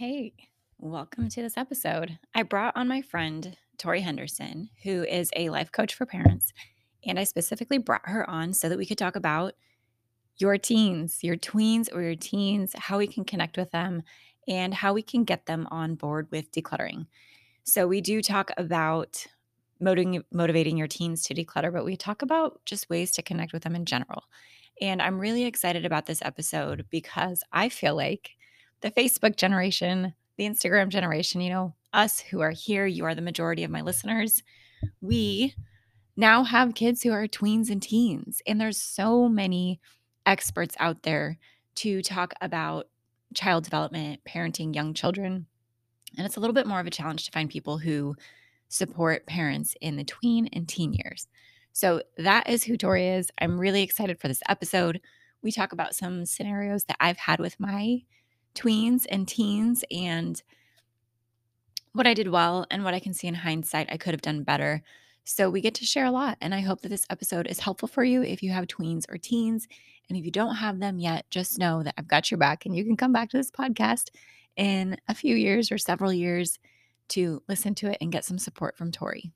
Hey, welcome to this episode. I brought on my friend, Tori Henderson, who is a life coach for parents. And I specifically brought her on so that we could talk about your teens, your tweens or your teens, how we can connect with them, and how we can get them on board with decluttering. So, we do talk about motivating your teens to declutter, but we talk about just ways to connect with them in general. And I'm really excited about this episode because I feel like the Facebook generation, the Instagram generation, us who are here, you are the majority of my listeners. We now have kids who are tweens and teens, and there's so many experts out there to talk about child development, parenting young children. And it's a little bit more of a challenge to find people who support parents in the tween and teen years. So that is who Tori is. I'm really excited for this episode. We talk about some scenarios that I've had with my tweens and teens and what I did well and what I can see in hindsight I could have done better. So we get to share a lot. And I hope that this episode is helpful for you if you have tweens or teens. And if you don't have them yet, just know that I've got your back and you can come back to this podcast in a few years or several years to listen to it and get some support from Tori.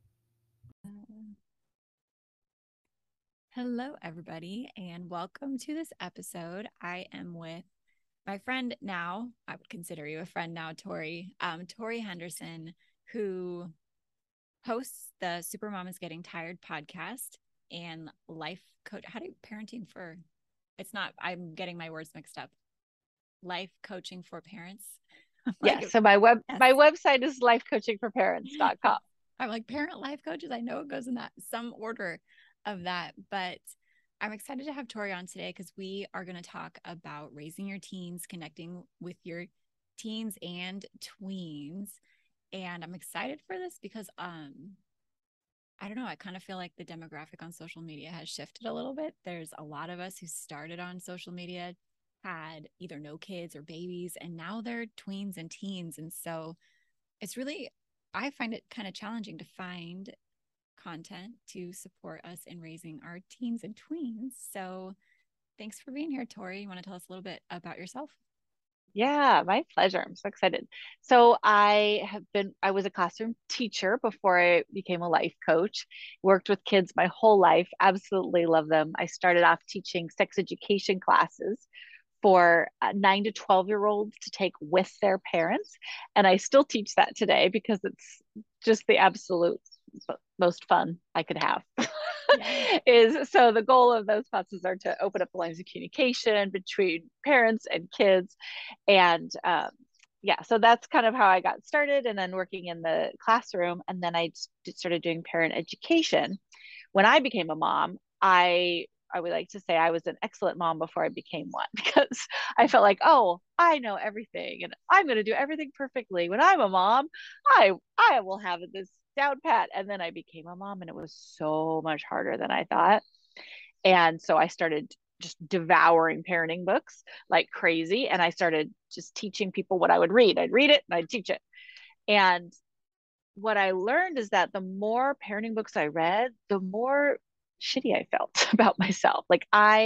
Hello, everybody, and welcome to this episode. I am with my friend now. I would consider you a friend now, Tori. Tori Henderson, who hosts the Super Mom is Getting Tired podcast and life coach. How do you parenting for? It's not. I'm getting my words mixed up. Life coaching for parents. Yeah. Like, So my yes. website is lifecoachingforparents.com. I'm like parent life coaches. I know it goes in that some order of that, but I'm excited to have Tori on today because we are going to talk about raising your teens, connecting with your teens and tweens. And I'm excited for this because I don't know, I kind of feel like the demographic on social media has shifted a little bit. There's a lot of us who started on social media, had either no kids or babies, and now they're tweens and teens. And so it's really, I find it kind of challenging to find content to support us in raising our teens and tweens. So thanks for being here, Tori. You want to tell us a little bit about yourself? Yeah, my pleasure. I'm so excited. I was a classroom teacher before I became a life coach, worked with kids my whole life, absolutely love them. I started off teaching sex education classes for 9 to 12-year-olds to take with their parents. And I still teach that today because it's just the absolute most fun I could have. Yeah. Is so the goal of those classes are to open up the lines of communication between parents and kids. And yeah, so that's kind of how I got started, and then working in the classroom. And then I started doing parent education. When I became a mom, I would like to say I was an excellent mom before I became one because I felt like, oh, I know everything and I'm going to do everything perfectly. When I'm a mom, I will have this down pat. And then I became a mom and it was so much harder than I thought. And so I started just devouring parenting books like crazy. And I started just teaching people what I would read. I'd read it and I'd teach it. And what I learned is that the more parenting books I read, the more shitty I felt about myself. Like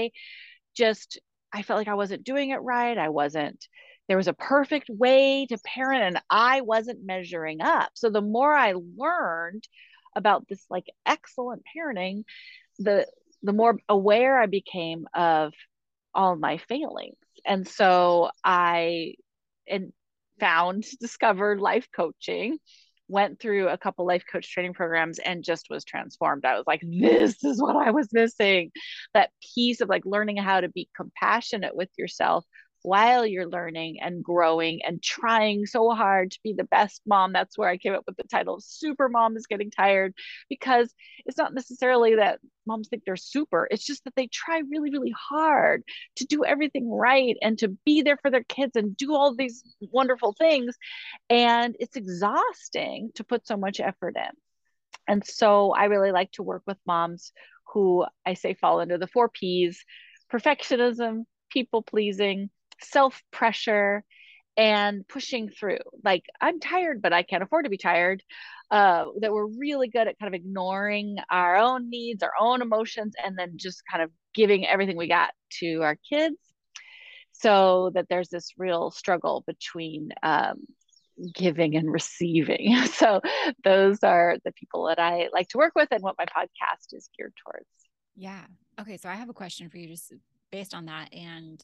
I felt like I wasn't doing it right. There was a perfect way to parent and I wasn't measuring up. So the more I learned about this like excellent parenting, the the more aware I became of all of my failings. And so I and discovered life coaching, went through a couple life coach training programs and just was transformed. I was like, this is what I was missing. That piece of like learning how to be compassionate with yourself while you're learning and growing and trying so hard to be the best mom. That's where I came up with the title Super Mom is Getting Tired, because it's not necessarily that moms think they're super. It's just that they try really, really hard to do everything right and to be there for their kids and do all these wonderful things. And it's exhausting to put so much effort in. And so I really like to work with moms who I say fall into the 4 P's: perfectionism, people pleasing, self pressure, and pushing through. Like, I'm tired, but I can't afford to be tired. That we're really good at kind of ignoring our own needs, our own emotions, and then just kind of giving everything we got to our kids. so that there's this real struggle between giving and receiving. So those are the people that I like to work with and what my podcast is geared towards. Yeah. Okay. So I have a question for you just based on that. And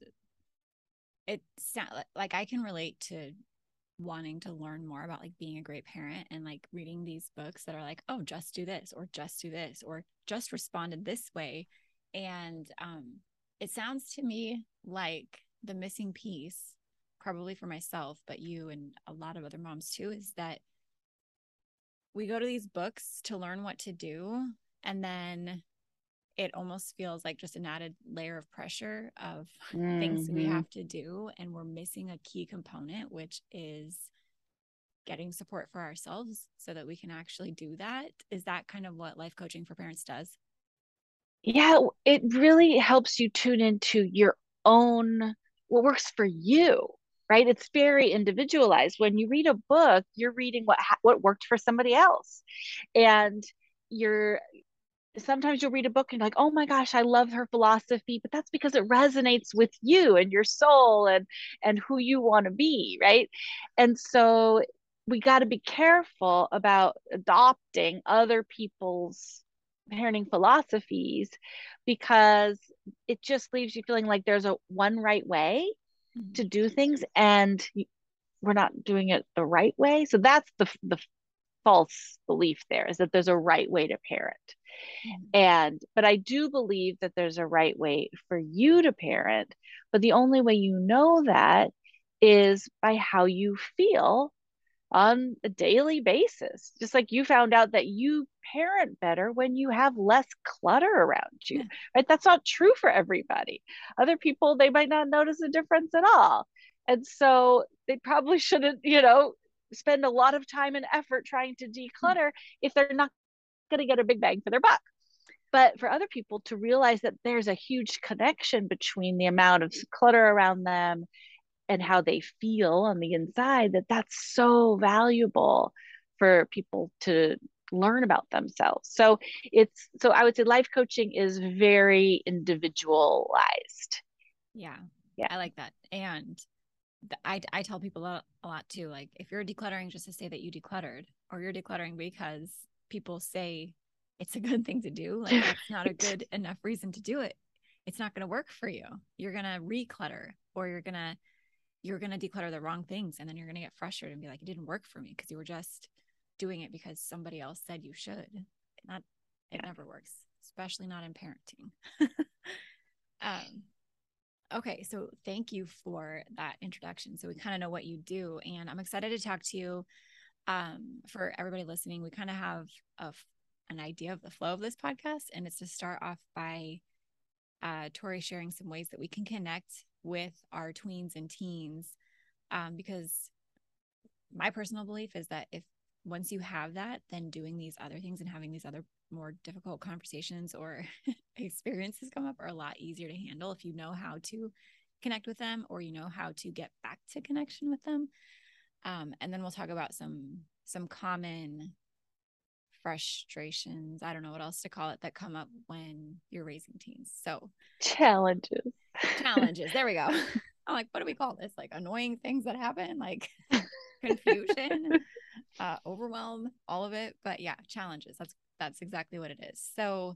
it's like I can relate to wanting to learn more about like being a great parent and like reading these books that are like, oh, just do this or just do this or just responded this way. And it sounds to me like the missing piece, probably for myself, but you and a lot of other moms too, is that we go to these books to learn what to do. And then it almost feels like just an added layer of pressure of things we Mm-hmm. have to do. And we're missing a key component, which is getting support for ourselves so that we can actually do that. Is that kind of what life coaching for parents does? Yeah, it really helps you tune into your own, what works for you, right? It's very individualized. When you read a book, you're reading what worked for somebody else. And you're sometimes you'll read a book and you're like, oh my gosh, I love her philosophy, but that's because it resonates with you and your soul and who you want to be, right? And so we got to be careful about adopting other people's parenting philosophies because it just leaves you feeling like there's a one right way to do things and we're not doing it the right way. So that's the false belief there, is that there's a right way to parent. Mm-hmm. And but I do believe that there's a right way for you to parent, but the only way you know that is by how you feel on a daily basis. Just like you found out that you parent better when you have less clutter around you, Yeah. right? That's not true for everybody. Other people, they might not notice a difference at all. And so they probably shouldn't, spend a lot of time and effort trying to declutter if they're not going to get a big bang for their buck. But for other people to realize that there's a huge connection between the amount of clutter around them and how they feel on the inside, that's so valuable for people to learn about themselves. So I would say life coaching is very individualized. Yeah. Yeah. I like that. And I tell people a lot too. Like, if you're decluttering just to say that you decluttered, or you're decluttering because people say it's a good thing to do, like, that's not a Right. good enough reason to do it. It's not going to work for you. You're going to reclutter, or you're going to declutter the wrong things. And then you're going to get frustrated and be like, it didn't work for me because you were just doing it because somebody else said you should. Not, it Yeah. never works, especially not in parenting. um, Okay, so thank you for that introduction. So we kind of know what you do, and I'm excited to talk to you. For everybody listening, we kind of have an idea of the flow of this podcast, and it's to start off by Tori sharing some ways that we can connect with our tweens and teens, because my personal belief is that if once you have that, then doing these other things and having these other more difficult conversations or experiences come up are a lot easier to handle if you know how to connect with them, or you know how to get back to connection with them. And then we'll talk about some common frustrations, I don't know what else to call it, that come up when you're raising teens. So Challenges. challenges, there we go. I'm like, what do we call this? Like annoying things that happen, like confusion, overwhelm, all of it. But yeah, challenges. That's exactly what it is. So,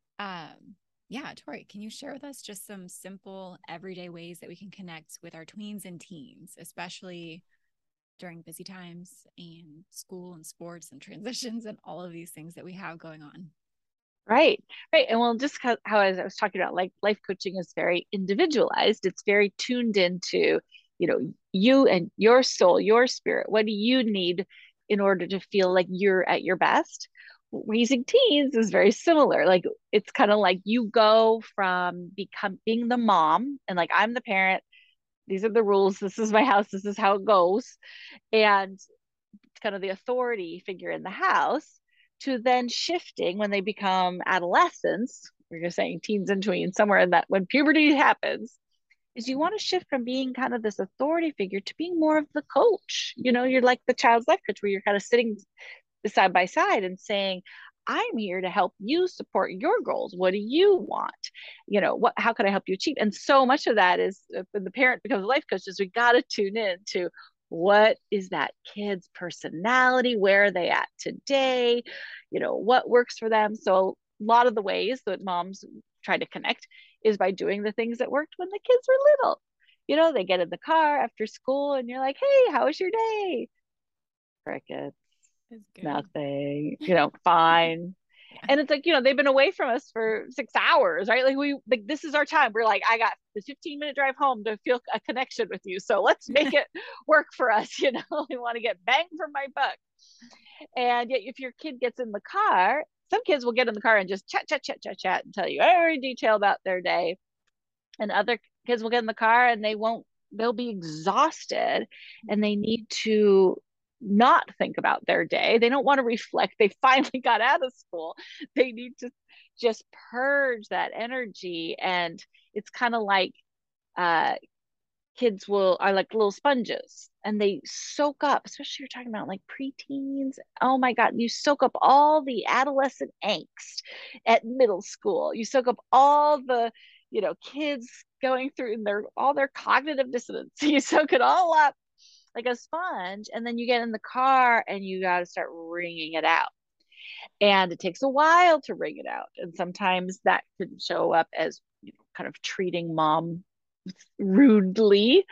yeah, Tori, can you share with us just some simple everyday ways that we can connect with our tweens and teens, especially during busy times and school and sports and transitions and all of these things that we have going on? Right, right. And well, just how as I was talking about, like life coaching is very individualized. It's very tuned into, you and your soul, your spirit. What do you need in order to feel like you're at your best? Raising teens is very similar. Like it's kind of like you go from being the mom and like I'm the parent. These are the rules. This is my house. This is how it goes. And kind of the authority figure in the house to then shifting when they become adolescents, we're just saying teens and tweens, somewhere in that when puberty happens, is you want to shift from being kind of this authority figure to being more of the coach. You're like the child's life coach where you're kind of sitting side by side and saying, I'm here to help you support your goals. What do you want? How can I help you achieve? And so much of that is when the parent becomes a life coach is we got to tune in to what is that kid's personality? Where are they at today? What works for them? So a lot of the ways that moms try to connect is by doing the things that worked when the kids were little. They get in the car after school and you're like, hey, how was your day? Crickets, It's good. nothing, fine. Yeah. And it's like, they've been away from us for 6 hours, right? Like this is our time. We're like, I got the 15-minute drive home to feel a connection with you. So let's make it work for us. We want to get bang for my buck. And yet, if your kid gets in the car, some kids will get in the car and just chat, chat, chat, chat, chat, and tell you every detail about their day. And other kids will get in the car and they'll be exhausted and they need to not think about their day. They don't want to reflect. They finally got out of school. They need to just purge that energy. And it's kind of like uh, kids are like little sponges and they soak up, especially you're talking about like preteens. Oh my God, you soak up all the adolescent angst at middle school. You soak up all the, kids going through all their cognitive dissonance. You soak it all up like a sponge, and then you get in the car and you got to start wringing it out. And it takes a while to wring it out. And sometimes that can show up as kind of treating mom rudely,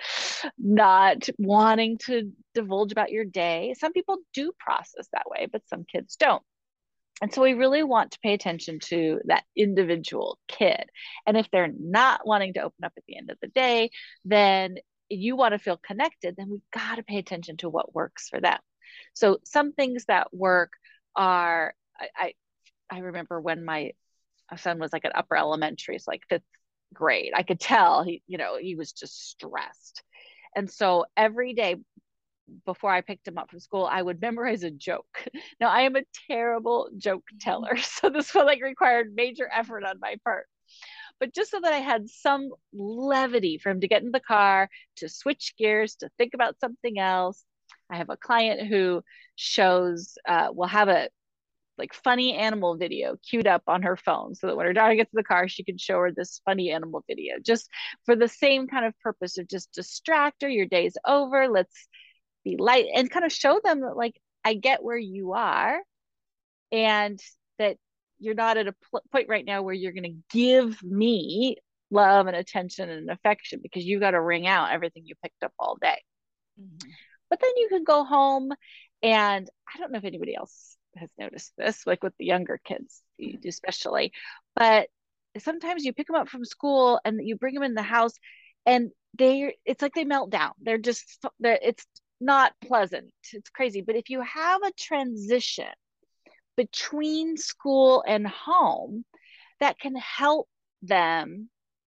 not wanting to divulge about your day. Some people do process that way, but some kids don't. And so we really want to pay attention to that individual kid. And if they're not wanting to open up at the end of the day, then you want to feel connected, then we've got to pay attention to what works for them. So some things that work are, I remember when my son was like at upper elementary, it's like fifth grade. I could tell he was just stressed. And so every day before I picked him up from school, I would memorize a joke. Now I am a terrible joke teller, so this would like required major effort on my part. But just so that I had some levity for him to get in the car, to switch gears, to think about something else. I have a client who will have a like funny animal video queued up on her phone so that when her daughter gets in the car, she can show her this funny animal video just for the same kind of purpose of just distract her. Your day's over. Let's be light and kind of show them that, like, I get where you are and that you're not at a point right now where you're going to give me love and attention and affection because you got to wring out everything you picked up all day. Mm-hmm. But then you can go home, and I don't know if anybody else has noticed this, like with the younger kids, especially, but sometimes you pick them up from school and you bring them in the house and it's like they melt down. It's not pleasant. It's crazy. But if you have a transition between school and home, that can help them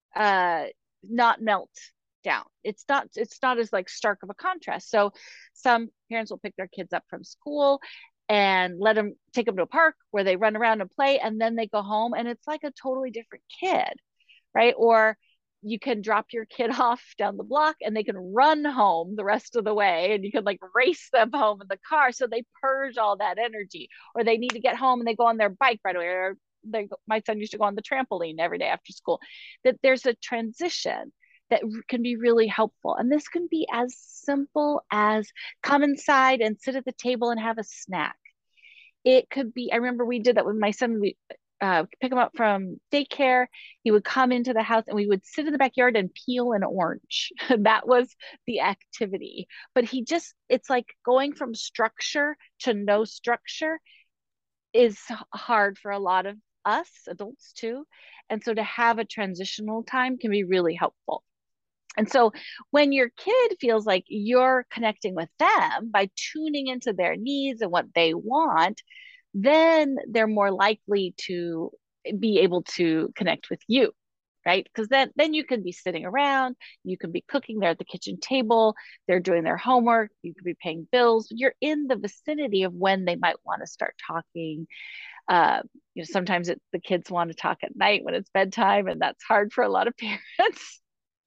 not melt down. It's not as like stark of a contrast. So some parents will pick their kids up from school and take them to a park where they run around and play, and then they go home and it's like a totally different kid, right? Or you can drop your kid off down the block and they can run home the rest of the way, and you can like race them home in the car so they purge all that energy. Or they need to get home and they go on their bike right away, or my son used to go on the trampoline every day after school. That there's a transition that can be really helpful. And this can be as simple as come inside and sit at the table and have a snack. It could be, I remember we did that with my son. We pick him up from daycare. He would come into the house and we would sit in the backyard and peel an orange. That was the activity. But it's like going from structure to no structure is hard for a lot of us adults too. And so to have a transitional time can be really helpful. And so when your kid feels like you're connecting with them by tuning into their needs and what they want, then they're more likely to be able to connect with you, right? Because then you can be sitting around, you can be cooking there at the kitchen table, they're doing their homework, you could be paying bills, you're in the vicinity of when they might want to start talking. Sometimes the kids want to talk at night when it's bedtime, and that's hard for a lot of parents.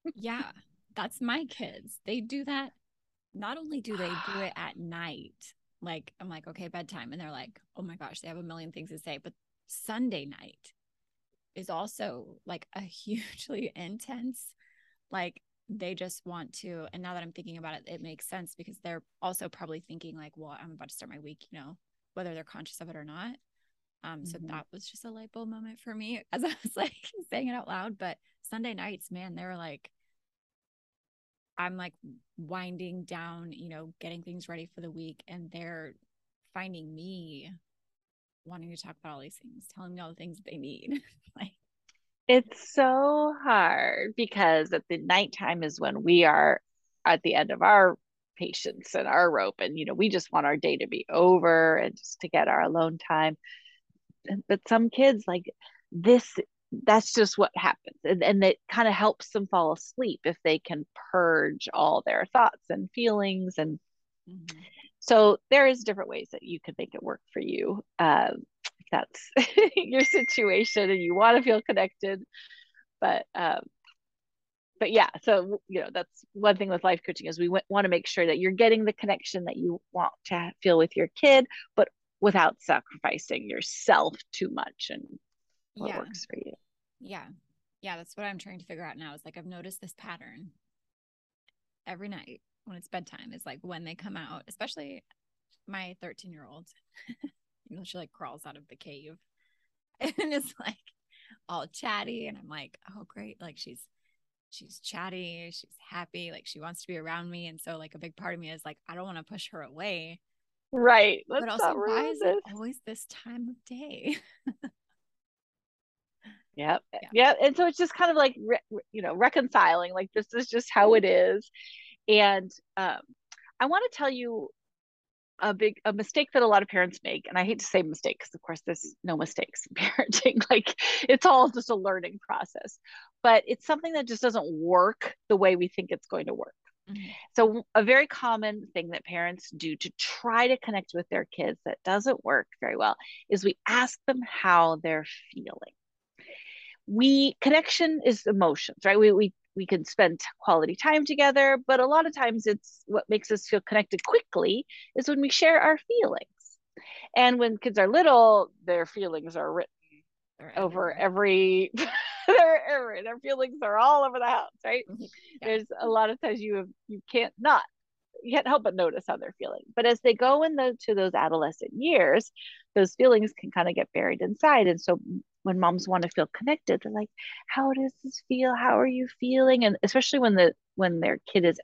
Yeah, that's my kids. They do that. Not only do they do it at night, like, I'm like, okay, bedtime. And they're like, oh my gosh, they have a million things to say. But Sunday night is also like a hugely intense, like, they just want to. And now that I'm thinking about it, it makes sense because they're also probably thinking, like, well, I'm about to start my week, whether they're conscious of it or not. So Mm-hmm. that was just a light bulb moment for me as I was like saying it out loud. But Sunday nights, man, they were like, I'm like winding down, getting things ready for the week, and they're finding me wanting to talk about all these things, telling me all the things they need. Like, It's so hard because at the nighttime is when we are at the end of our patience and our rope. And, we just want our day to be over and just to get our alone time. But some kids, like this, that's just what happens. And it kind of helps them fall asleep if they can purge all their thoughts and feelings. And mm-hmm. so there is different ways that you can make it work for you. If that's your situation and you want to feel connected. But yeah, so that's one thing with life coaching is we want to make sure that you're getting the connection that you want to feel with your kid, but without sacrificing yourself too much and what Yeah. works for you. Yeah. Yeah. That's what I'm trying to figure out now. Is like, I've noticed this pattern every night when it's bedtime, is like when they come out, especially my 13-year-old, she like crawls out of the cave and it's like all chatty. And I'm like, oh, great. Like, she's chatty, she's happy, like she wants to be around me. And so like a big part of me is like, I don't want to push her away. Right. But Let's also, not why ruin is it this. always this time of day? Yep. Yeah. Yep. And so it's just kind of like, reconciling, like this is just how it is. And I want to tell you a mistake that a lot of parents make, and I hate to say mistake because of course there's no mistakes in parenting. Like it's all just a learning process, but it's something that just doesn't work the way we think it's going to work. Mm-hmm. So a very common thing that parents do to try to connect with their kids that doesn't work very well is we ask them how they're feeling. We connection is emotions, right? We can spend quality time together, but a lot of times it's what makes us feel connected quickly is when we share our feelings. And when kids are little, their feelings are written They're over everywhere. every their feelings are all over the house, right? Yeah. There's a lot of times you can't help but notice how they're feeling. But as they go into those adolescent years, those feelings can kind of get buried inside. And so when moms want to feel connected, they're like, "How does this feel? How are you feeling?" And especially when their kid is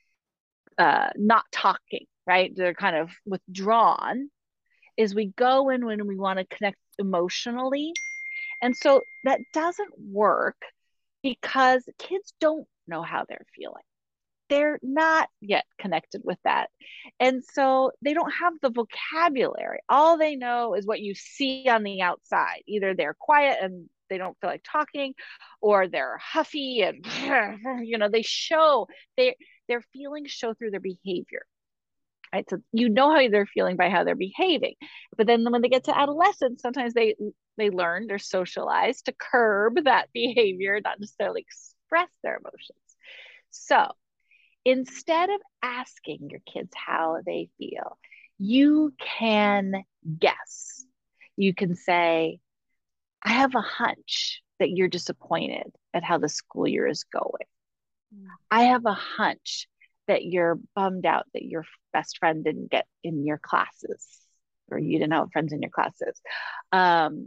not talking, right? They're kind of withdrawn. Is we go in when we want to connect emotionally, and so that doesn't work because kids don't know how they're feeling. They're not yet connected with that. And so they don't have the vocabulary. All they know is what you see on the outside. Either they're quiet and they don't feel like talking, or they're huffy and they show they their feelings show through their behavior. Right. So how they're feeling by how they're behaving. But then when they get to adolescence, sometimes they learn, they're socialized to curb that behavior, not necessarily express their emotions. So instead of asking your kids how they feel, you can guess. You can say, I have a hunch that you're disappointed at how the school year is going. I have a hunch that you're bummed out that your best friend didn't get in your classes or you didn't have friends in your classes. Um,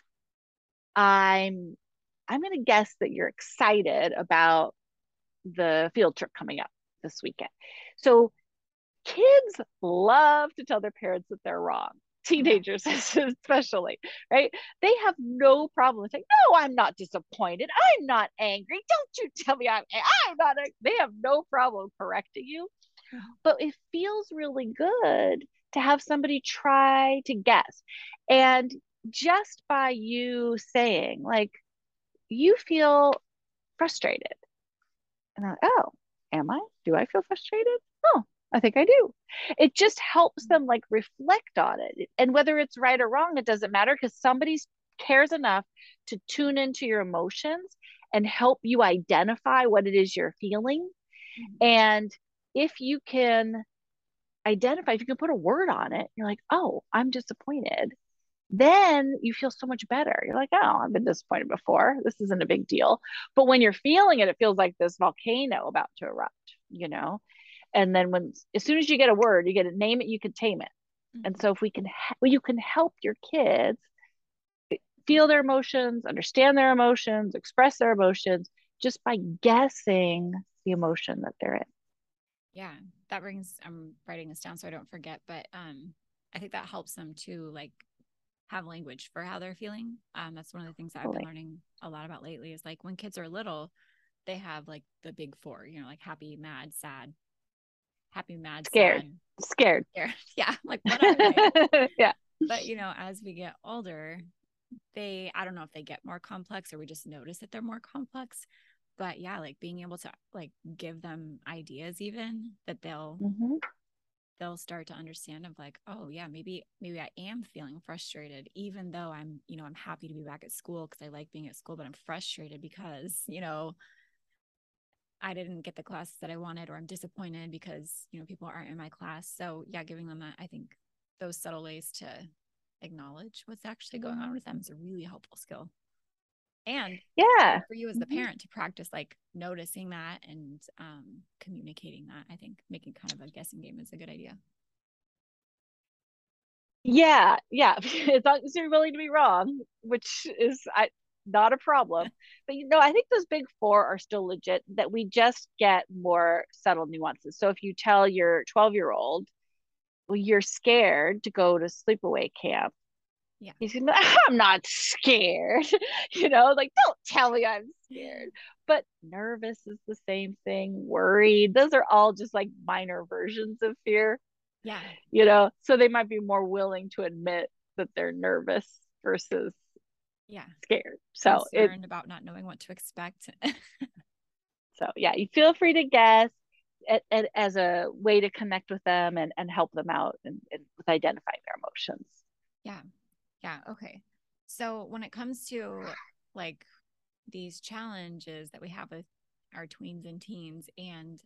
I'm I'm going to guess that you're excited about the field trip coming up this weekend. So kids love to tell their parents that they're wrong. Yeah. Teenagers, especially, right? They have no problem saying, "No, I'm not disappointed. I'm not angry. Don't you tell me I'm not." They have no problem correcting you, Mm-hmm. but it feels really good to have somebody try to guess. And just by you saying, like, you feel frustrated, and I'm like, oh, am I? Do I feel frustrated? Oh, I think I do. It just helps them like reflect on it. And whether it's right or wrong, it doesn't matter because somebody cares enough to tune into your emotions and help you identify what it is you're feeling. Mm-hmm. And if you can identify, if you can put a word on it, you're like, oh, I'm disappointed. Then you feel so much better. You're like, oh, I've been disappointed before. This isn't a big deal. But when you're feeling it, it feels like this volcano about to erupt, you know? And then as soon as you get a word, you get to name it, you can tame it. And Mhm. so if you can help your kids feel their emotions, understand their emotions, express their emotions just by guessing the emotion that they're in. Yeah, that brings, I'm writing this down so I don't forget, but I think that helps them to like have language for how they're feeling. That's one of the things that I've been Totally. learning a lot about lately is like when kids are little, they have like the big four, you know, like happy, mad, Scared. sad, Scared. scared. Yeah, like what are they? Yeah. But you know, as we get older, I don't know if they get more complex or we just notice that they're more complex. But yeah, like being able to like give them ideas even that Mm-hmm. they'll start to understand of like, oh yeah, maybe I am feeling frustrated even though I'm, you know, I'm happy to be back at school because I like being at school, but I'm frustrated because, you know, I didn't get the classes that I wanted, or I'm disappointed because, you know, people aren't in my class. So yeah, giving them that, I think those subtle ways to acknowledge what's actually going on with them is a really helpful skill. And Yeah. for you as the Mm-hmm. parent to practice like noticing that and communicating that, I think making kind of a guessing game is a good idea. Yeah. Yeah. As long as you're willing to be wrong, which is not a problem. But I think those big four are still legit, that we just get more subtle nuances. So if you tell your 12-year-old, well, you're scared to go to sleepaway camp, Yeah. he's gonna, I'm not scared. Like, don't tell me I'm scared. But nervous is the same thing. Worried. Those are all just like minor versions of fear, Yeah. So they might be more willing to admit that they're nervous versus Yeah. scared. Concerned about not knowing what to expect. So yeah, you feel free to guess as a way to connect with them and help them out and with identifying their emotions. Yeah. Yeah. Okay. So when it comes to like these challenges that we have with our tweens and teens, and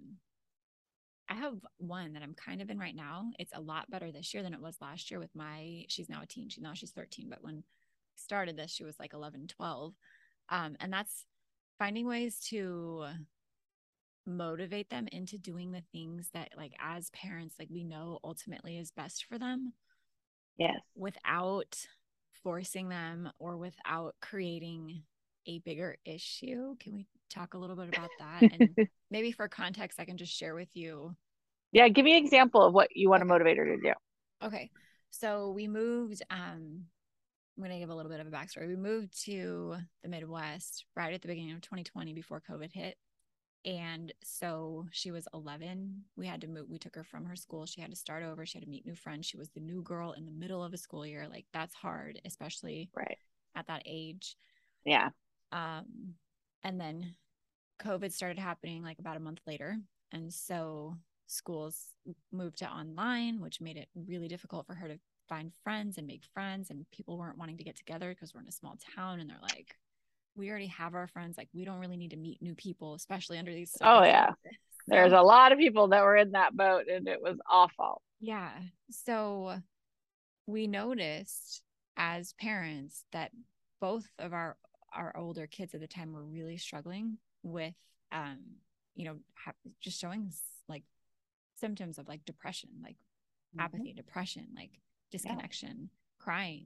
I have one that I'm kind of in right now. It's a lot better this year than it was last year with she's now a teen. She's 13, but when I started this, she was like 11, 12. And that's finding ways to motivate them into doing the things that like as parents, like we know ultimately is best for them Yes. without forcing them or without creating a bigger issue. Can we talk a little bit about that? And maybe for context, I can just share with you. Yeah, give me an example of what you want to Okay. motivate her to do. Okay. So we moved, I'm going to give a little bit of a backstory. We moved to the Midwest right at the beginning of 2020 before COVID hit. And so she was 11. We had to move. We took her from her school. She had to start over. She had to meet new friends. She was the new girl in the middle of a school year. Like that's hard, especially Right. at that age. Yeah. Um, and then COVID started happening like about a month later. And so schools moved to online, which made it really difficult for her to find friends and make friends. And people weren't wanting to get together because we're in a small town and they're like, we already have our friends. Like, we don't really need to meet new people, especially under these Oh circumstances. yeah. There's So, a lot of people that were in that boat and it was awful. yeah. So, we noticed as parents that both of our older kids at the time were really struggling with um just showing like symptoms of like depression, like Mm-hmm. apathy, depression, like Yeah. disconnection, crying,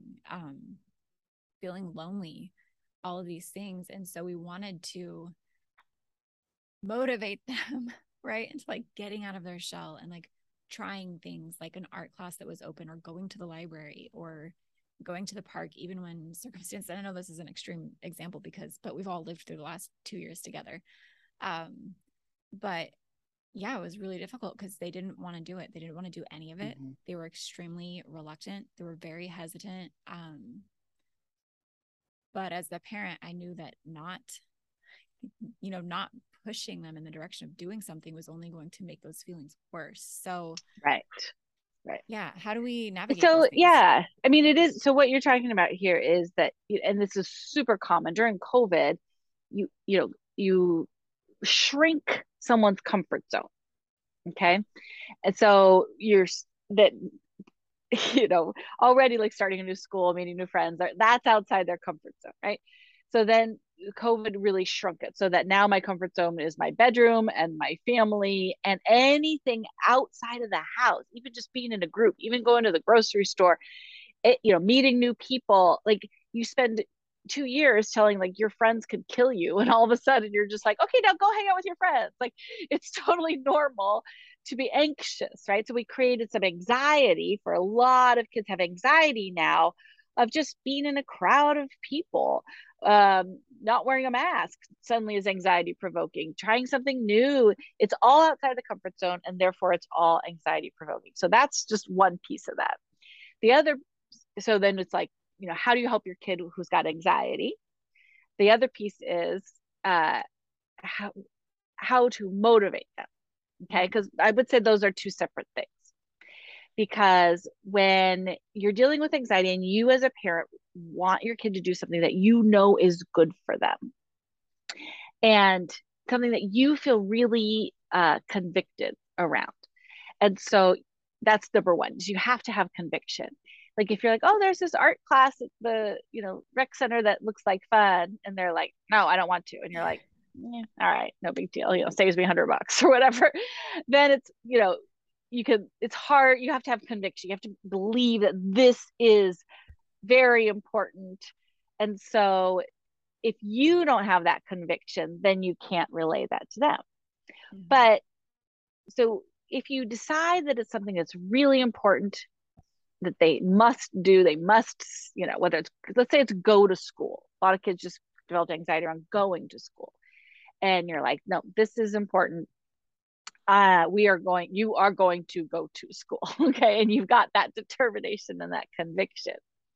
feeling lonely, all of these things. And so we wanted to motivate them right into like getting out of their shell and like trying things like an art class that was open or going to the library or going to the park even when circumstances. I know this is an extreme example but we've all lived through the last 2 years together. But yeah, it was really difficult because they didn't want to do it. They didn't want to do any of it. Mm-hmm. They were extremely reluctant. They were very hesitant. But as the parent, I knew that not pushing them in the direction of doing something was only going to make those feelings worse. So, Right. Right. yeah, how do we navigate those So things? yeah, I mean, it is. So what you're talking about here is that, and this is super common during COVID. You shrink someone's comfort zone. Okay. And so that, already like starting a new school, meeting new friends, that's outside their comfort zone, right? So then COVID really shrunk it so that now my comfort zone is my bedroom and my family, and anything outside of the house, even just being in a group, even going to the grocery store, meeting new people. Like, you spend 2 years telling like your friends could kill you, and all of a sudden you're just like, okay, now go hang out with your friends. Like, it's totally normal to be anxious, right? So we created some anxiety. For a lot of kids have anxiety now of just being in a crowd of people. Not wearing a mask suddenly is anxiety provoking. Trying something new, it's all outside the comfort zone, and therefore it's all anxiety provoking. So that's just one piece of that. The other, so then it's like, how do you help your kid who's got anxiety? The other piece is uh, how to motivate them. Okay, because I would say those are two separate things. Because when you're dealing with anxiety and you as a parent want your kid to do something that you know is good for them, and something that you feel really convicted around, and so that's number one, is you have to have conviction. Like, if you're like, oh, there's this art class at the rec center that looks like fun, and they're like, no, I don't want to, and you're like, yeah, all right, no big deal, saves me $100 or whatever, then it's, it's hard. You have to have conviction. You have to believe that this is very important. And so if you don't have that conviction, then you can't relay that to them. Mm-hmm. But so if you decide that it's something that's really important, that they must do, whether it's, let's say it's go to school. A lot of kids just develop anxiety around going to school. And you're like, no, this is important. You are going to go to school. Okay. And you've got that determination and that conviction.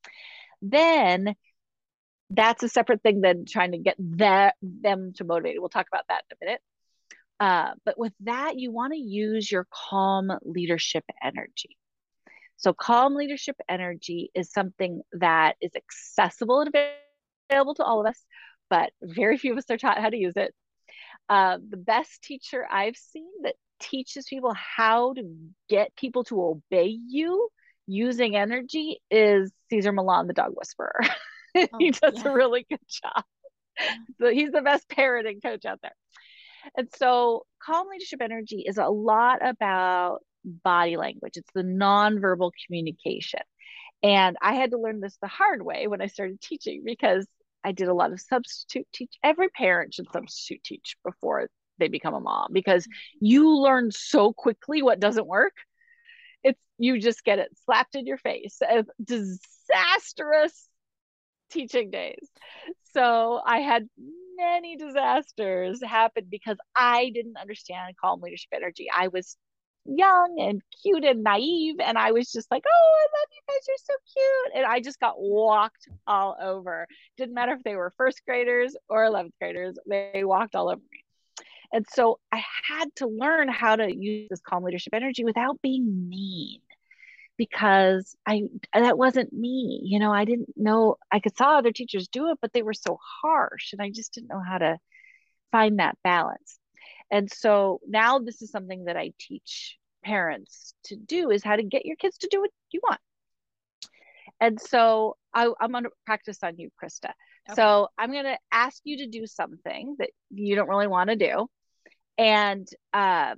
Then that's a separate thing than trying to get them to motivate. We'll talk about that in a minute. But with that, you want to use your calm leadership energy. So calm leadership energy is something that is accessible and available to all of us, but very few of us are taught how to use it. The best teacher I've seen that teaches people how to get people to obey you using energy is Cesar Millan, the dog whisperer. He does a really good job. So he's the best parenting coach out there. And so calm leadership energy is a lot about body language. It's the nonverbal communication. And I had to learn this the hard way when I started teaching, because I did a lot of substitute teach. Every parent should substitute teach before they become a mom, because you learn so quickly what doesn't work. You just get it slapped in your face as disastrous teaching days. So I had many disasters happen because I didn't understand calm leadership energy. I was young and cute and naive, and I was just like, oh, I love you guys, you're so cute, and I just got walked all over. Didn't matter if they were first graders or 11th graders, they walked all over me. And so I had to learn how to use this calm leadership energy without being mean, because that wasn't me. I didn't know. I could saw other teachers do it, but they were so harsh, and I just didn't know how to find that balance. And so now this is something that I teach parents to do, is how to get your kids to do what you want. And so I'm going to practice on you, Krista. Okay. So I'm going to ask you to do something that you don't really want to do. And I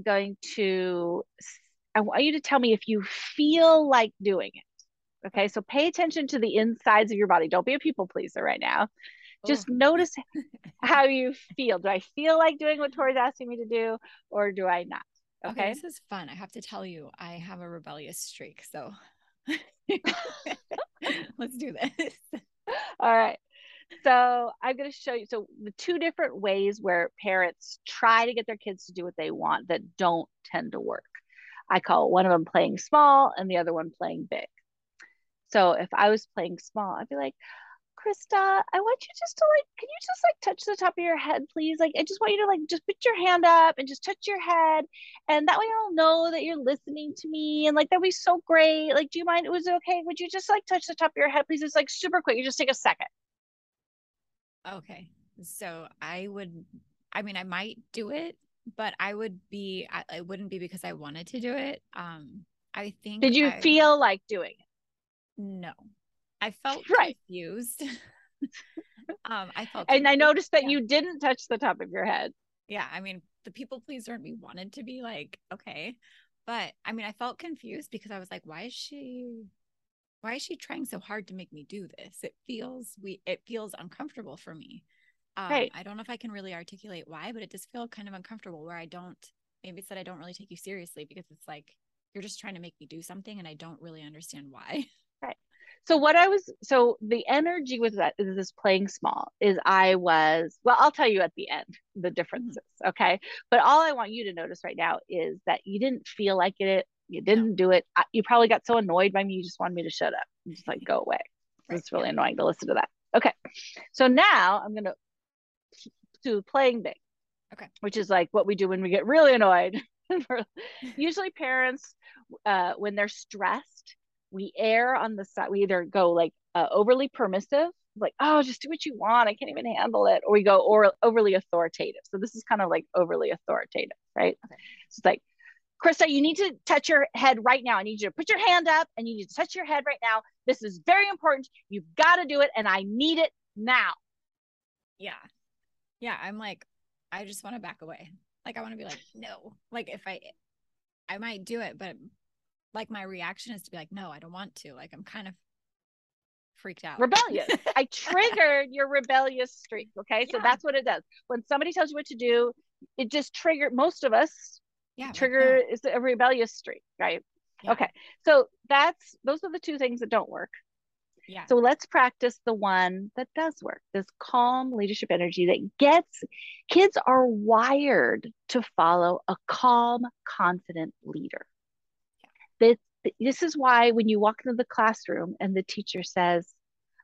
want you to tell me if you feel like doing it. Okay. So pay attention to the insides of your body. Don't be a people pleaser right now. Just notice how you feel. Do I feel like doing what Tori's asking me to do, or do I not? Okay. This is fun. I have to tell you, I have a rebellious streak. So let's do this. All right. So I'm going to show you. So the two different ways where parents try to get their kids to do what they want that don't tend to work. I call one of them playing small and the other one playing big. So if I was playing small, I'd be like, Krista, I want you just to can you just touch the top of your head, please? I just want you to just put your hand up and just touch your head. And that way I'll know that you're listening to me. And that'd be so great. Do you mind? Was it okay? Would you just touch the top of your head, please? It's super quick. You just take a second. Okay. So I might do it, but it wouldn't be because I wanted to do it. I think Did you feel like doing it? No, I felt Right. confused. I felt And I confused. noticed that Yeah. you didn't touch the top of your head. Yeah. I mean, the people pleaser in me wanted to be like, okay. But I mean, I felt confused because I was like, why is she trying so hard to make me do this? It feels uncomfortable for me. Right. I don't know if I can really articulate why, but it does feel kind of uncomfortable where maybe it's that I don't really take you seriously because it's like you're just trying to make me do something and I don't really understand why. Right. So the energy with that is this playing small is well, I'll tell you at the end the Mhm. differences. Okay. But all I want you to notice right now is that you didn't feel like it. You No. didn't do it. You probably got so annoyed by me. You just wanted me to shut up and just like go away. Right. It's Yeah. really annoying to listen to that. Okay. So now I'm going to do playing big, Okay. which is like what we do when we get really annoyed. Usually parents, when they're stressed, we err on the side. We either go like overly permissive, like, oh, just do what you want, I can't even handle it, or we go or overly authoritative. So this is kind of like overly authoritative, right? Okay. So it's like, Krista, you need to touch your head right now. I need you to put your hand up and you need to touch your head right now. This is very important. You've got to do it and I need it now. Yeah. Yeah. I'm like, I just want to back away. Like, I want to be like, no. Like, if I might do it, but like my reaction is to be like, no, I don't want to. Like, I'm kind of freaked out. Rebellious. I triggered your rebellious streak. Okay. So Yeah. that's what it does. When somebody tells you what to do, it just triggered most of us. Yeah. I'm like, Trigger no. is a rebellious streak, right? Yeah. Okay. So those are the two things that don't work. Yeah. So let's practice the one that does work. This calm leadership energy that gets kids are wired to follow a calm, confident leader. This, this is why when you walk into the classroom and the teacher says,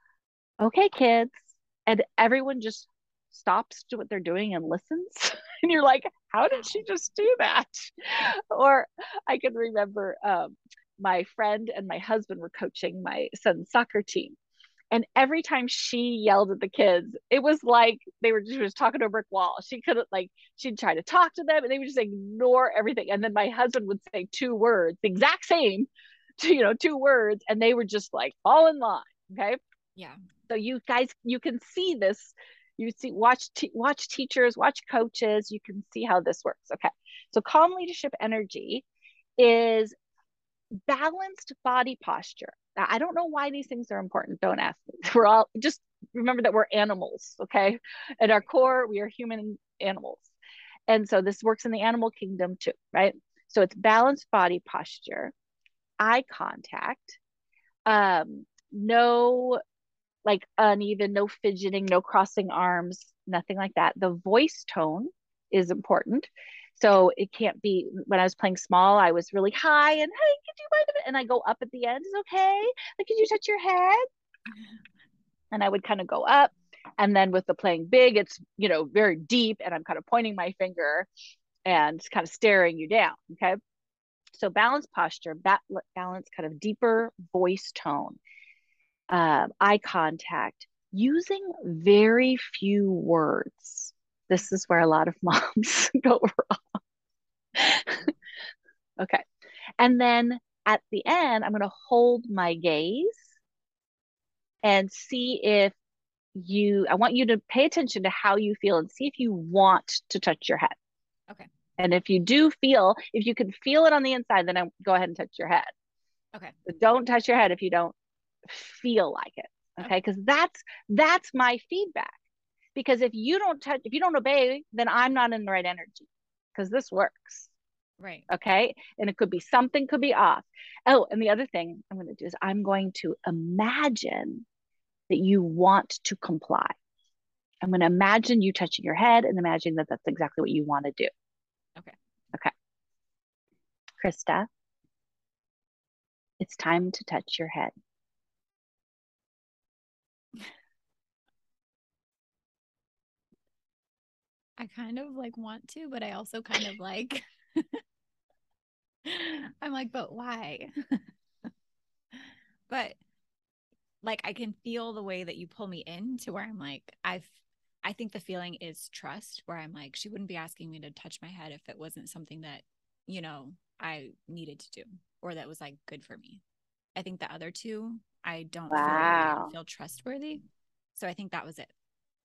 okay, kids. And everyone just stops to what they're doing and listens. And you're like, how did she just do that? Or I can remember my friend and my husband were coaching my son's soccer team. And every time she yelled at the kids, it was like she was talking to a brick wall. She couldn't she'd try to talk to them and they would just ignore everything. And then my husband would say two words, the exact same, two words, and they would just like fall in line. Okay. Yeah. So you guys, you can see this. You see, watch teachers, watch coaches. You can see how this works. Okay. So calm leadership energy is balanced body posture. Now, I don't know why these things are important. Don't ask me. We're all just remember that we're animals. Okay. At our core, we are human animals. And so this works in the animal kingdom too, right? So it's balanced body posture, eye contact, no like uneven, no fidgeting, no crossing arms, nothing like that. The voice tone is important. So it can't be when I was playing small, I was really high and hey, could you mind it? And I go up at the end, is okay. Like, could you touch your head? And I would kind of go up. And then with the playing big, it's very deep, and I'm kind of pointing my finger Yeah. and kind of staring you down. Okay. So balance posture, balance kind of deeper voice tone, eye contact, using very few words. This is where a lot of moms go wrong. Okay. And then at the end, I'm going to hold my gaze and see if I want you to pay attention to how you feel and see if you want to touch your head. Okay. And if you can feel it on the inside, then go ahead and touch your head. Okay. But don't touch your head if you don't feel like it. Okay. Okay. Because that's my feedback. Because if you don't obey, then I'm not in the right energy because this works. Right. Okay. And it could be something could be off. Oh, and the other thing I'm going to do is I'm going to imagine that you want to comply. I'm going to imagine you touching your head and imagine that that's exactly what you want to do. Okay. Okay. Krista, it's time to touch your head. I kind of like want to, but I also kind of like I'm like, but why? But like I can feel the way that you pull me in to where I'm like, I I think the feeling is trust, where I'm like, she wouldn't be asking me to touch my head if it wasn't something that, you know, I needed to do or that was like good for me. I think the other two, I didn't Wow. feel trustworthy. So I think that was it.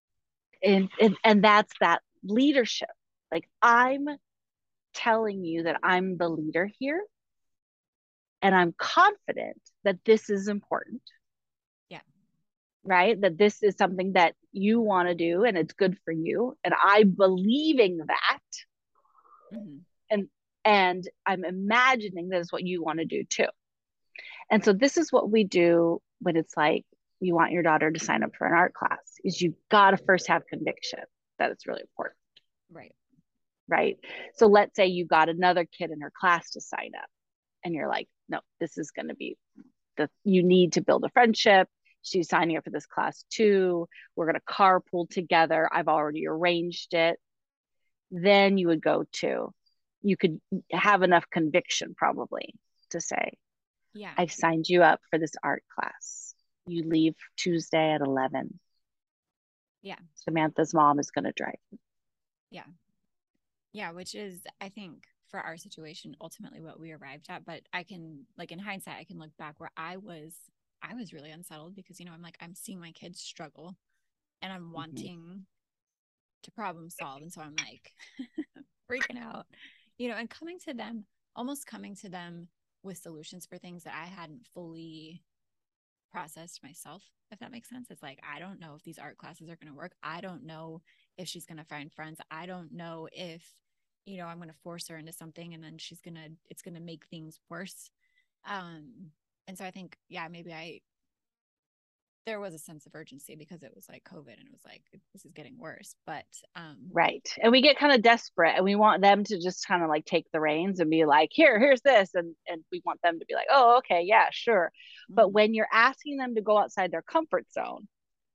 And that's that leadership. Like, I'm telling you that I'm the leader here, and I'm confident that this is important, Yeah. right? That this is something that you want to do and it's good for you. And I believing that, Hmm. and I'm imagining that is what you want to do too. And so this is what we do when it's like you want your daughter to sign up for an art class, is you got to first have conviction that it's really important, Right. right? So let's say you got another kid in her class to sign up, and you're like, no, this is going to be you need to build a friendship. She's signing up for this class too. We're going to carpool together. I've already arranged it. Then you would go to, you could have enough conviction probably to say, Yeah. I've signed you up for this art class. You leave Tuesday at 11. Yeah. Samantha's mom is going to drive. Yeah. Yeah. Which is, I think, for our situation, ultimately what we arrived at. But I can, like, in hindsight, I can look back where I was really unsettled because, I'm like, I'm seeing my kids struggle and I'm Mm-hmm. wanting to problem solve. And so I'm like freaking out, and almost coming to them with solutions for things that I hadn't fully processed myself, if that makes sense. It's like, I don't know if these art classes are going to work. I don't know if she's going to find friends. I don't know if, I'm going to force her into something and then it's going to make things worse. Um, and so I think, yeah, maybe there was a sense of urgency because it was like COVID and it was like, this is getting worse. But, Right. And we get kind of desperate, and we want them to just kind of like take the reins and be like, here's this. And we want them to be like, oh, okay, yeah, sure. But mhm, when you're asking them to go outside their comfort zone,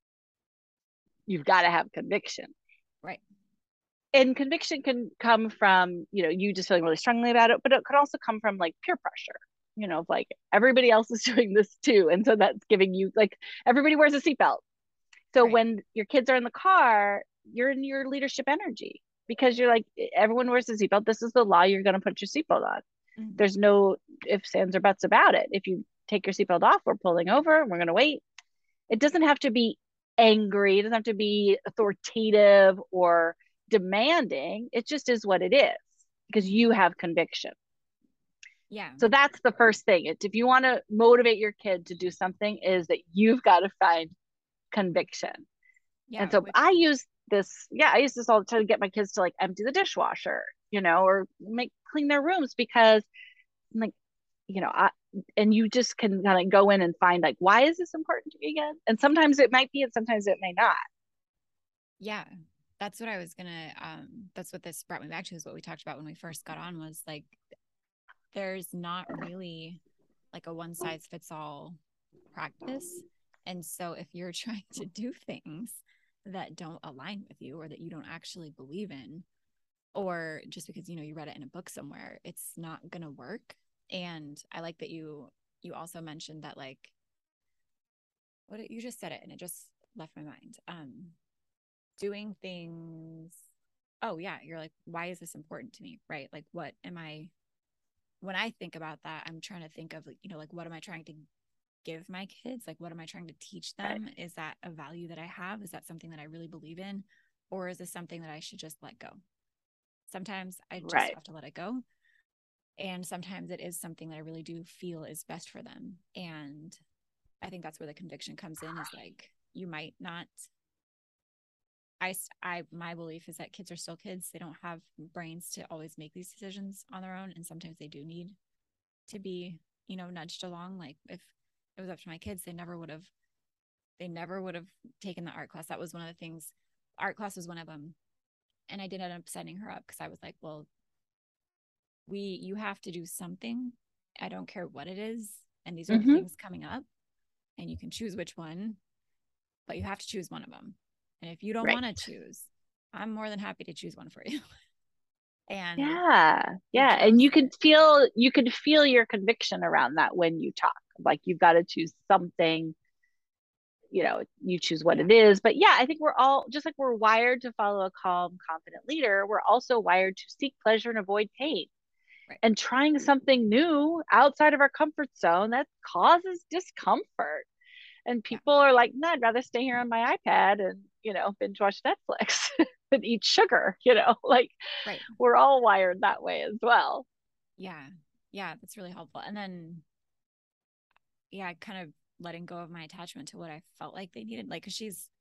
you've got to have conviction. right. And conviction can come from, you just feeling really strongly about it, but it could also come from like peer pressure, like everybody else is doing this too. And so that's giving you, like, everybody wears a seatbelt. So Right. when your kids are in the car, you're in your leadership energy, because you're like, everyone wears a seatbelt. This is the law. You're going to put your seatbelt on. Mhm. There's no ifs, ands, or buts about it. If you take your seatbelt off, we're pulling over. We're going to wait. It doesn't have to be angry. It doesn't have to be authoritative or demanding. It just is what it is, because Mhm. you have conviction. Yeah. So that's the first thing. It's, if you want to motivate your kid to do something, is that you've got to find conviction. And Yeah. so Which, I use this all the time to get my kids to like empty the dishwasher, or clean their rooms, because like, I, and you just can kind of go in and find like, why is this important to me again? And sometimes it might be, and sometimes it may not. yeah, that's what I was gonna, that's what this brought me back to, is what we talked about when we first got on, was like, there's not really like a one size fits all practice. And so if you're trying to do things that don't align with you or that you don't actually believe in, or just because, you read it in a book somewhere, it's not going to work. And I like that you also mentioned that, like, you just said it and it just left my mind. Doing things, oh yeah, you're like, why is this important to me, right? Like, what am I, when I think about that, I'm trying to think of, like, like, what am I trying to give my kids? Like, what am I trying to teach Right. them? Is that a value that I have? Is that something that I really believe in? Or is this something that I should just let go? Sometimes I just Right. have to let it go. And sometimes it is something that I really do feel is best for them. And I think that's where the conviction comes in, is like, you might not, my belief is that kids are still kids. They don't have brains to always make these decisions on their own. And sometimes they do need to be, nudged along. Like, if it was up to my kids, they never would have taken the art class. That was one of the things. Art class was one of them. And I did end up setting her up because I was like, well, you have to do something. I don't care what it is. And these are the Mm-hmm. things coming up. And you can choose which one, but you have to choose one of them. And if you don't Right. want to choose, I'm more than happy to choose one for you. And Yeah. we Yeah. And chose you could feel your conviction around that when you talk. Like, you've got to choose something you choose what Yeah. it is. But yeah, I think we're all, just like we're wired to follow a calm, confident leader, we're also wired to seek pleasure and avoid pain. Right. And trying something new outside of our comfort zone, that causes discomfort. And Yeah. people are like, no, I'd rather stay here on my iPad and, binge watch Netflix and eat sugar, like Right. we're all wired that way as well. Yeah. Yeah. That's really helpful. And then, yeah, kind of letting go of my attachment to what I felt like they needed. Like, cause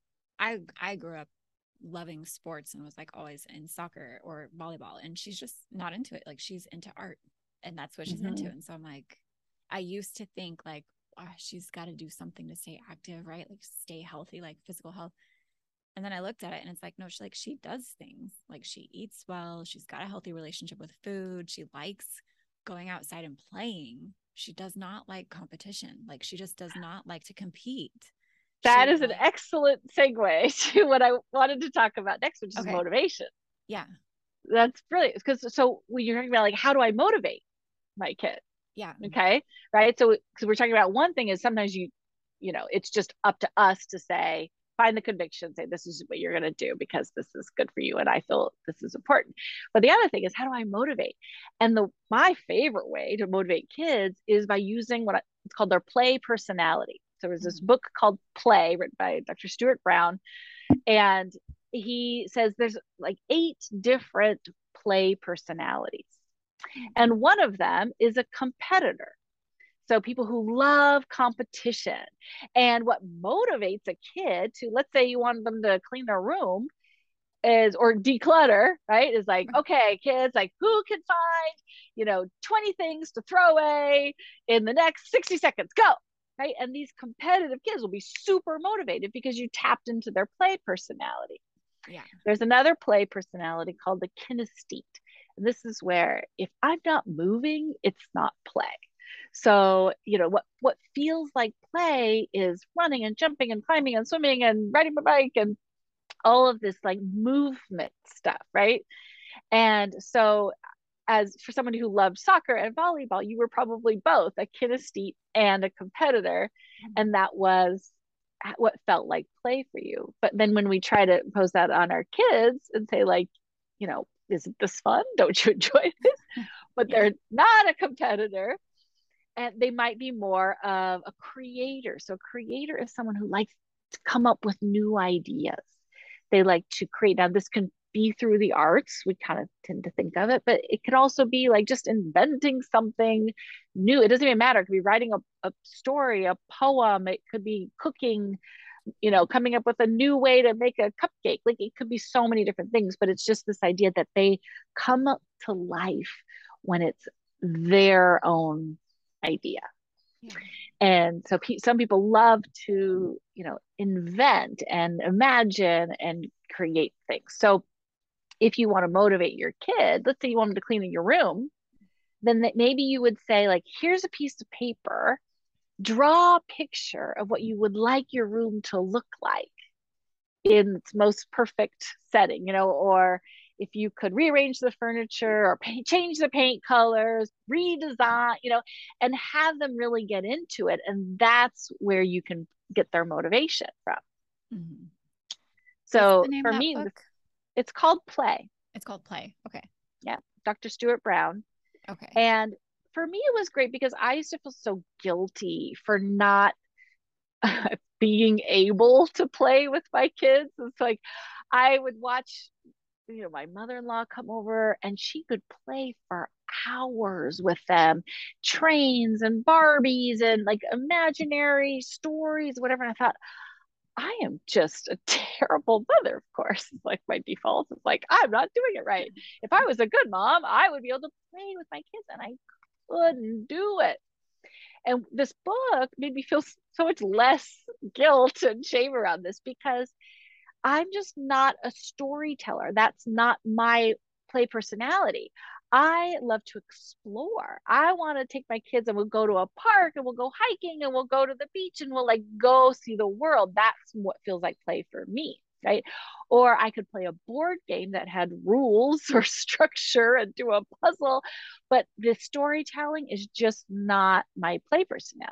I grew up loving sports and was like always in soccer or volleyball. And she's just not into it. Like, she's into art and that's what she's into. Mm-hmm. And so I'm like, I used to think like, oh, she's got to do something to stay active, right? Like, stay healthy, like physical health. And then I looked at it and it's like, no, she does things. Like, she eats well. She's got a healthy relationship with food. She likes going outside and playing. She does not like competition. Like, she just does not like to compete. That She is an like, excellent segue to what I wanted to talk about next, which is okay. motivation. Yeah. That's brilliant. Because so when you're talking about like, how do I motivate my kid? Yeah. Okay. Right. So, because we're talking about one thing is sometimes it's just up to us to say, find the conviction, say, this is what you're going to do because this is good for you. And I feel this is important. But the other thing is, how do I motivate? And my favorite way to motivate kids is by using it's called their play personality. So there's this Mhm. book called Play, written by Dr. Stuart Brown. And he says there's like 8 different play personalities. And one of them is a competitor. So people who love competition. And what motivates a kid to, let's say you want them to clean their room or declutter, right? Is like, okay, kids, like who can find, 20 things to throw away in the next 60 seconds? Go. Right. And these competitive kids will be super motivated because you tapped into their play personality. Yeah. There's another play personality called the kinesthete. This is where if I'm not moving, it's not play. So, what feels like play is running and jumping and climbing and swimming and riding my bike and all of this like movement stuff, right? And so, as for someone who loved soccer and volleyball, you were probably both a kinesthete and a competitor, Mhm. and that was what felt like play for you. But then when we try to impose that on our kids and say like, isn't this fun? Don't you enjoy this? But Yeah. they're not a competitor, and they might be more of a creator. So a creator is someone who likes to come up with new ideas. They like to create. Now this can be through the arts. We kind of tend to think of it, but it could also be like just inventing something new. It doesn't even matter. It could be writing a story, a poem. It could be cooking, coming up with a new way to make a cupcake. Like it could be so many different things, but it's just this idea that they come to life when it's their own idea. Yeah. And so some people love to, invent and imagine and create things. So if you want to motivate your kid, let's say you want them to clean your room, then maybe you would say like, here's a piece of paper, draw a picture of what you would like your room to look like in its most perfect setting, or if you could rearrange the furniture or change the paint colors, redesign, and have them really get into it. And that's where you can get their motivation from. Mm-hmm. What's the So name of for that me, book? it's called Play. It's called Play. Okay. Yeah, Dr. Stuart Brown. Okay. And for me, it was great because I used to feel so guilty for not being able to play with my kids. It's like I would watch, my mother-in-law come over and she could play for hours with them, trains and Barbies and like imaginary stories, whatever. And I thought, I am just a terrible mother, of course. It's like my default. It's like, I'm not doing it right. If I was a good mom, I would be able to play with my kids, and I couldn't do it. And this book made me feel so much less guilt and shame around this because I'm just not a storyteller. That's not my play personality. I love to explore. I want to take my kids and we'll go to a park and we'll go hiking and we'll go to the beach and we'll like go see the world. That's what feels like play for me. Right. Or I could play a board game that had rules or structure and do a puzzle, but the storytelling is just not my play personality.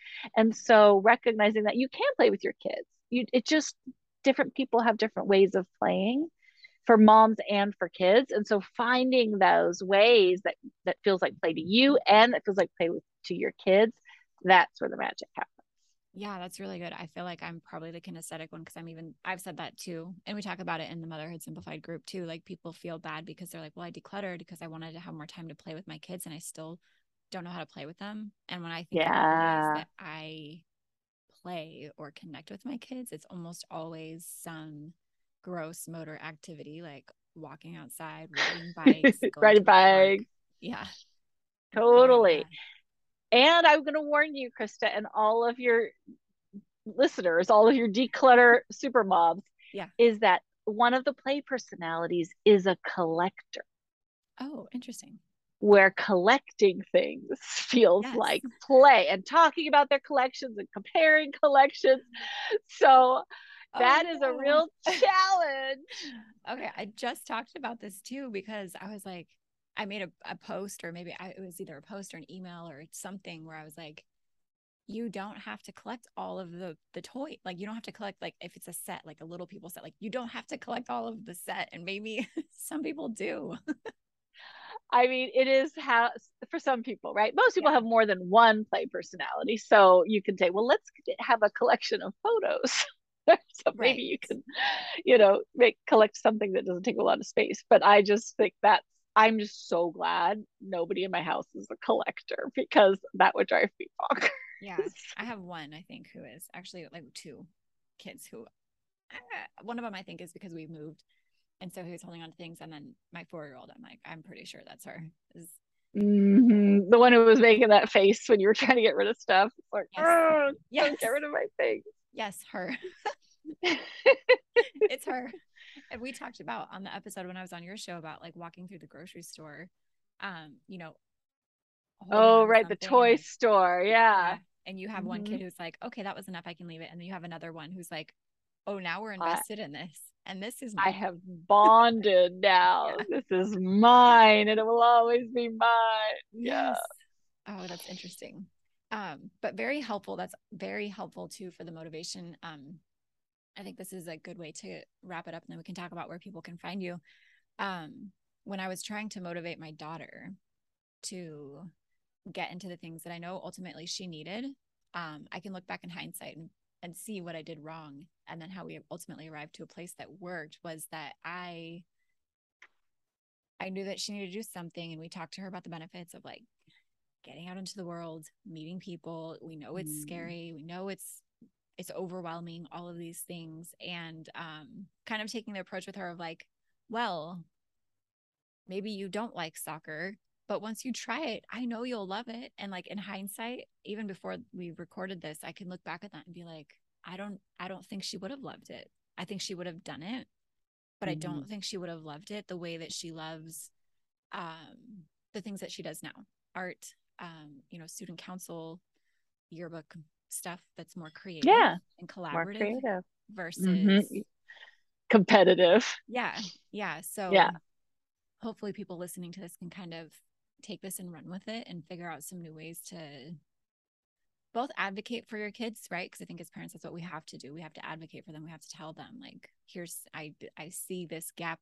And so recognizing that you can play with your kids, it just, different people have different ways of playing for moms and for kids. And so finding those ways that feels like play to you and that feels like play with, to your kids, that's where the magic happens. Yeah, that's really good. I feel like I'm probably the kinesthetic one because I've said that too. And we talk about it in the Motherhood Simplified group too. Like people feel bad because they're like, well, I decluttered because I wanted to have more time to play with my kids and I still don't know how to play with them. And when I think about the ways Yeah. that I play or connect with my kids, it's almost always some gross motor activity like walking outside, riding bikes, going Riding to the park. bikes. Yeah, going, Totally. And I'm going to warn you, Krista, and all of your listeners, all of your declutter super mobs, yeah. is that one of the play personalities is a collector, Oh, interesting. where collecting things feels Yes. like play and talking about their collections and comparing collections. So Oh that is a no. real challenge. Okay, I just talked about this too because I was like, I made a post, or maybe it was either a post or an email or something where I was like, you don't have to collect all of the toy. Like you don't have to collect, like if it's a set, like a Little People set, like you don't have to collect all of the set. And maybe some people do. I mean, it is how, for some people, right? Most people Yeah. have more than one play personality. So you can say, well, let's have a collection of photos. So maybe Right. you can, collect something that doesn't take a lot of space. But I just think I'm just so glad nobody in my house is a collector, because that would drive me bonkers. Yeah. I have one, I think, who is actually like two kids who one of them I think is because we've moved. And so he was holding on to things. And then my 4-year-old, I'm like, I'm pretty sure that's her. Is Mm-hmm. The one who was making that face when you were trying to get rid of stuff. It's like, yes. oh, Yes. don't get rid of my things. Yes, her. It's her. And we talked about on the episode when I was on your show about like walking through the grocery store, you know, holding Oh, on to right. The something and toy like, store. Yeah. yeah. And you have one Mm-hmm. kid who's like, okay, that was enough. I can leave it. And then you have another one who's like, oh, now we're I, invested in this. And this is I mine. have bonded now. Yeah. This is mine and it will always be mine. Yeah. Yes. Oh, that's interesting. But very helpful. That's very helpful too for the motivation. I think this is a good way to wrap it up and then we can talk about where people can find you. Um, when I was trying to motivate my daughter to get into the things that I know ultimately she needed, I can look back in hindsight and see what I did wrong. And then how we ultimately arrived to a place that worked was that I knew that she needed to do something. And we talked to her about the benefits of like getting out into the world, meeting people. We know it's Mm. scary. We know it's overwhelming, all of these things. And kind of taking the approach with her of like, well, maybe you don't like soccer, but once you try it, I know you'll love it. And like in hindsight, even before we recorded this, I can look back at that and be like, I don't think she would have loved it. I think she would have done it, but I Mm-hmm. don't think she would have loved it the way that she loves the things that she does now. Art, student council, yearbook stuff that's more creative Yeah. and More collaborative creative. versus Mm-hmm. Competitive. yeah, yeah. Yeah. So hopefully people listening to this can kind of take this and run with it and figure out some new ways to both advocate for your kids, right? Because I think as parents that's what we have to do. We have to advocate for them. We have to tell them like, here's I see this gap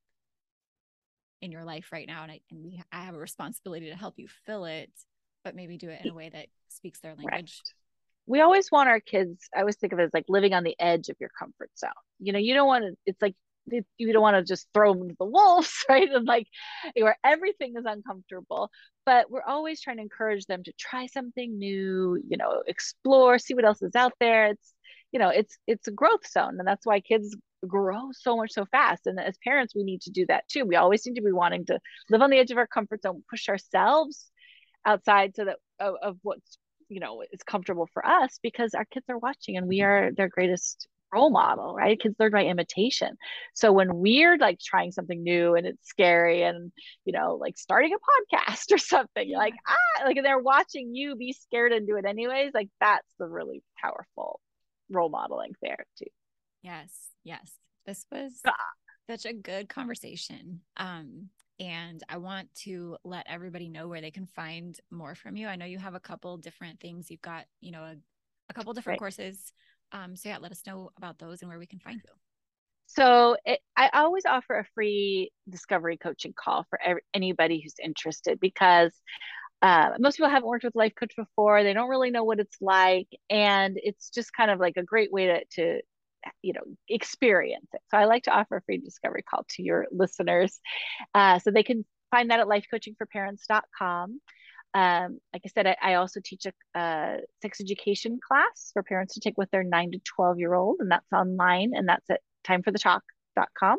in your life right now, and I have a responsibility to help you fill it, but maybe do it in a way that speaks their Right. language. We always want our kids, I always think of it as like living on the edge of your comfort zone. You don't want to, it's like, you don't want to just throw them to the wolves, right? And like, where everything is uncomfortable, but we're always trying to encourage them to try something new, explore, see what else is out there. It's a growth zone. And that's why kids grow so much so fast. And as parents, we need to do that too. We always need to be wanting to live on the edge of our comfort zone, push ourselves outside so that of what's is comfortable for us, because our kids are watching and we are their greatest role model, right? Kids learn by imitation. So when we're like trying something new and it's scary and like starting a podcast or something, you're like, Yeah. like, and they're watching you be scared and do it anyways, like that's the really powerful role modeling there too. Yes. Yes. This was Ah, such a good conversation. And I want to let everybody know where they can find more from you. I know you have a couple different things. You've got, a couple different Right. courses. So yeah, let us know about those and where we can find you. So I always offer a free discovery coaching call for anybody who's interested because most people haven't worked with a life coach before. They don't really know what it's like. And it's just kind of like a great way to experience it. So I like to offer a free discovery call to your listeners. So they can find that at lifecoachingforparents.com. Like I said, I also teach a sex education class for parents to take with their 9 to 12-year-old, and that's online, and that's at timeforthetalk.com.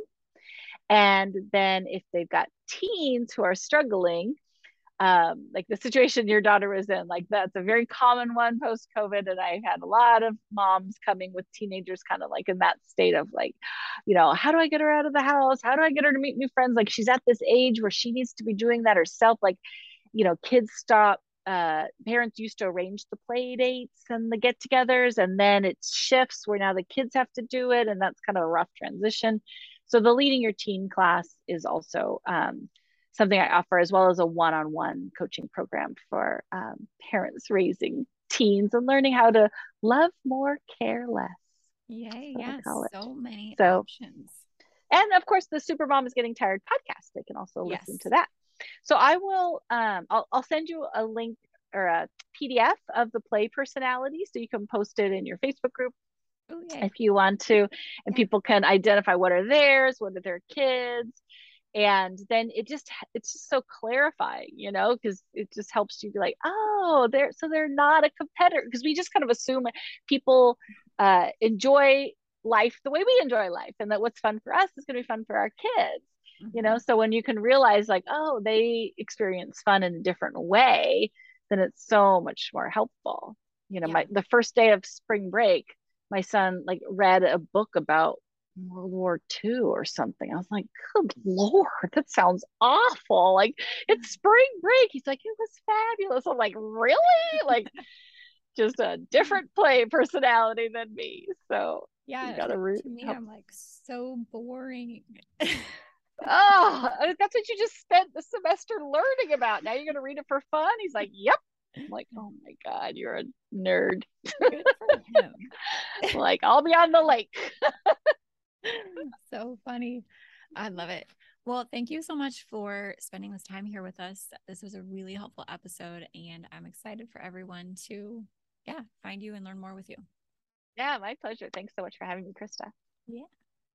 And then if they've got teens who are struggling, like the situation your daughter was in, like that's a very common one post COVID. And I've had a lot of moms coming with teenagers kind of like in that state of like, how do I get her out of the house? How do I get her to meet new friends? Like she's at this age where she needs to be doing that herself. Like, kids stop. Parents used to arrange the play dates and the get togethers, and then it shifts where now the kids have to do it. And that's kind of a rough transition. So the Leading Your Teen class is also something I offer, as well as a one-on-one coaching program for parents raising teens and learning how to love more, care less. Yay, That's what I yes, call it. so many So, options. and of course, the Super Mom is Getting Tired podcast. They can also listen to Yes. that. So I will, I'll send you a link or a PDF of the play personality, so you can post it in your Facebook group Oh, yay. if you want to, and Yeah. people can identify what are theirs, what are their kids, and then it's just so clarifying, because it just helps you be like, oh, they're not a competitor, because we just kind of assume people enjoy life the way we enjoy life, and that what's fun for us is going to be fun for our kids. Mm-hmm. So when you can realize like, oh, they experience fun in a different way, then it's so much more helpful. Yeah. The first day of spring break, my son like read a book about World War II or something. I was like, good Lord, that sounds awful. Like, it's spring break. He's like, it was fabulous. I'm like, really? Like, just a different play personality than me. So you Yeah. got to root To me, help. I'm like so boring. Oh, that's what you just spent the semester learning about. Now you're going to read it for fun. He's like, yep. I'm like, oh my God, you're a nerd. Good for him. Like, I'll be on the lake. So funny. I love it. Well, thank you so much for spending this time here with us. This was a really helpful episode, and I'm excited for everyone to, yeah, find you and learn more with you. Yeah, my pleasure. Thanks so much for having me, Krista. Yeah.